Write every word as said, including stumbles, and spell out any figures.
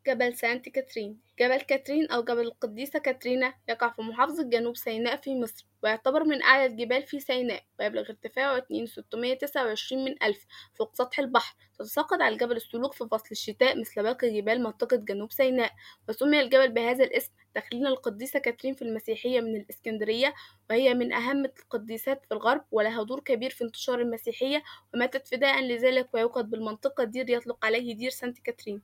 جبل سانت كاترين. جبل كاترين أو جبل القديسة كاترينا يقع في محافظة جنوب سيناء في مصر، ويعتبر من أعلى الجبال في سيناء، ويبلغ ارتفاعه اتنين آلاف ستمائة وتسعة وعشرين من ألف فوق سطح البحر. تتساقط على الجبل السلوك في فصل الشتاء مثل باقي جبال منطقة جنوب سيناء، وسمي الجبل بهذا الاسم تخليل القديسة كاترين في المسيحية من الإسكندرية، وهي من أهم القديسات في الغرب ولها دور كبير في انتشار المسيحية، وماتت فداء لذلك، ويوقد بالمنطقة دير يطلق عليه دير سانت كاترين.